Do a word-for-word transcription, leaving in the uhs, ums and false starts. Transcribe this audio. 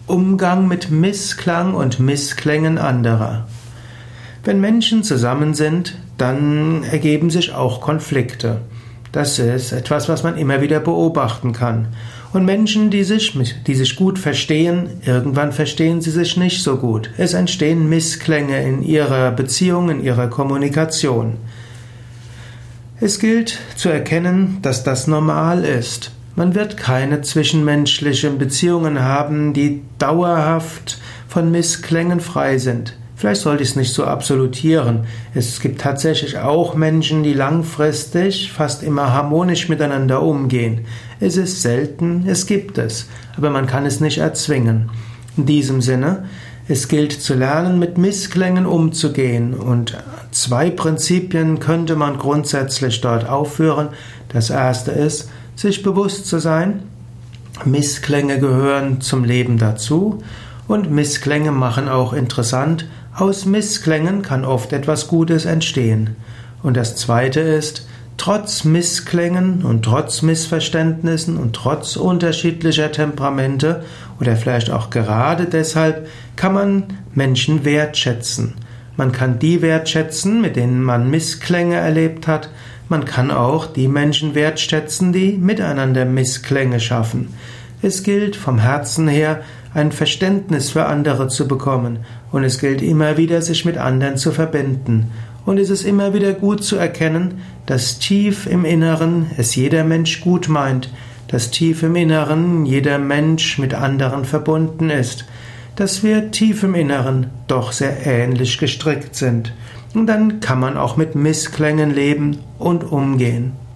Umgang mit Missklang und Missklängen anderer. Wenn Menschen zusammen sind, dann ergeben sich auch Konflikte. Das ist etwas, was man immer wieder beobachten kann. Und Menschen, die sich, die sich gut verstehen, irgendwann verstehen sie sich nicht so gut. Es entstehen Missklänge in ihrer Beziehung, in ihrer Kommunikation. Es gilt zu erkennen, dass das normal ist. Man wird keine zwischenmenschlichen Beziehungen haben, die dauerhaft von Missklängen frei sind. Vielleicht sollte ich es nicht so absolutieren. Es gibt tatsächlich auch Menschen, die langfristig fast immer harmonisch miteinander umgehen. Es ist selten, es gibt es, aber man kann es nicht erzwingen. In diesem Sinne, es gilt zu lernen, mit Missklängen umzugehen, und zwei Prinzipien könnte man grundsätzlich dort aufführen. Das erste ist, sich bewusst zu sein, Missklänge gehören zum Leben dazu und Missklänge machen auch interessant. Aus Missklängen kann oft etwas Gutes entstehen. Und das zweite ist, trotz Missklängen und trotz Missverständnissen und trotz unterschiedlicher Temperamente oder vielleicht auch gerade deshalb kann man Menschen wertschätzen. Man kann die wertschätzen, mit denen man Missklänge erlebt hat. Man kann auch die Menschen wertschätzen, die miteinander Missklänge schaffen. Es gilt vom Herzen her, ein Verständnis für andere zu bekommen, und es gilt immer wieder, sich mit anderen zu verbinden. Und es ist immer wieder gut zu erkennen, dass tief im Inneren es jeder Mensch gut meint, dass tief im Inneren jeder Mensch mit anderen verbunden ist, dass wir tief im Inneren doch sehr ähnlich gestrickt sind. Und dann kann man auch mit Missklängen leben und umgehen.